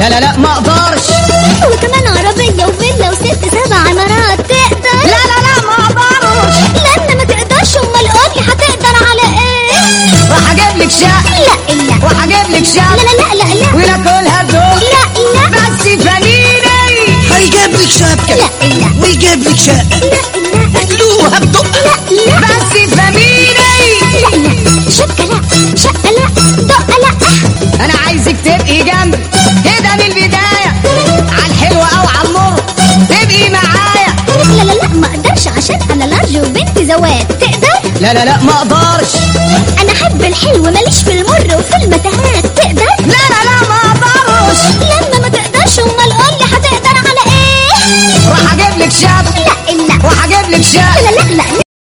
لا لا لا ما اقدرش. وكمان عربية وفيلا وست 7 عمارات تقدر؟ لا لا لا ما اقدرش. لما ما تقدرش امال قولي هتقدر على ايه؟ راح اجيب لك شقة. لا لا راح اجيب لك شقة. لا لا لا لا وناكلها ذوق. لا لا بس فانيلي. هيجيب لك شبكة لا لا ويجيب لك شقة لا تدوها بدقة. لا بس فانيلي. لا لا شقة لا شقة لا دقة لا. انا عايزك تبقي جنبي كده من البداية، عالحلوة او عالمر تبقي معايا. لا لا لا ما اقدرش عشان انا لارج وبنت زواج. تقدر؟ لا لا لا ما اقدرش. انا احب الحلو ماليش في المر وفي المتاهات. تقدر؟ لا لا لا ما اقدرش. لما ما تقدرش امال قولي هتقدر على ايه؟ راح اجيب لك شقة. لا لا راح اجيب لك شقة. لا لا لا